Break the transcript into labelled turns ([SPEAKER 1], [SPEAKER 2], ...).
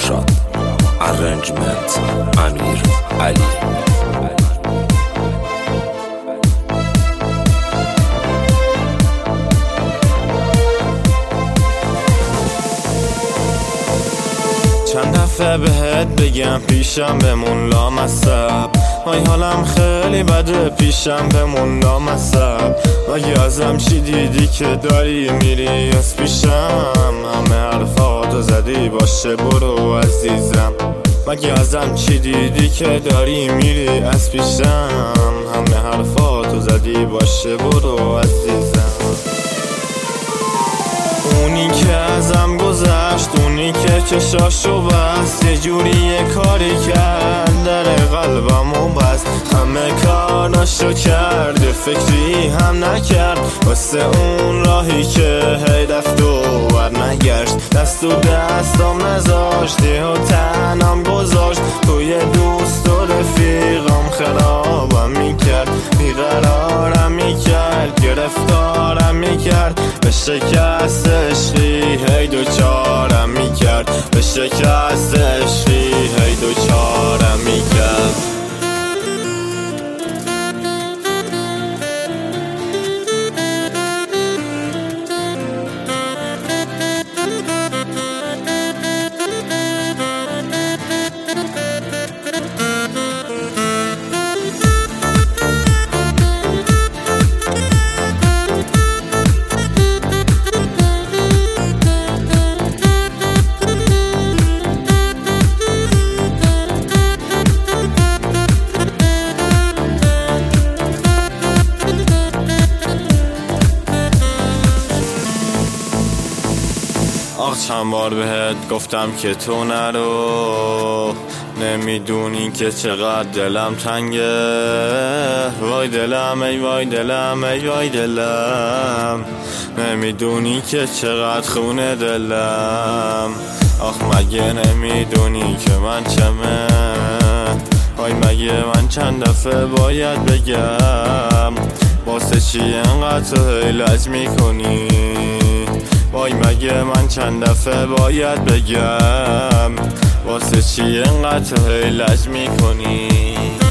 [SPEAKER 1] رشاد. ارنجمنت امیر علی.
[SPEAKER 2] چند دفعه بهت بگم پیشم بمون لامصب، وای حالم خیلی بده پیشم بمون لامصب. مگه ازم چی دیدی که داری میری از پیشم؟ همه حرفاتو زدی باشه برو عزیزم. مگه ازم چی دیدی که داری میری از پیشم؟ همه حرفاتو زدی باشه برو عزیزم. اونی که ازم گذشت، اونی که چشاشو بست، یه جوری یه کاری کرد در قلبمو بست. همه کاراشو کرد فکری هم نکرد واسه اون راهی که هی رفت و برنگشت. دست و دستم نذاشت و تنم گذاشت، توی دوست و رفیقم خرابم میکرد. بیقرارم میکرد گرفتارم میکرد، به شکست عشقی هی دوچارم میکرد. به شکست عشقی هی دوچارم میکرد. چند بار بهت گفتم که تو نرو، نمیدونی که چقدر دلم تنگه. وای دلم ای وای دلم ای وای دلم، نمیدونی که چقدر خونه دلم. آخ مگه نمیدونی که من چمه؟ وای مگه من چند دفعه باید بگم؟ واسه چی انقدر تو لج میکنی؟ وای مگه من چند دفعه باید بگم؟ واسه چی انقدر تو لج میکنی؟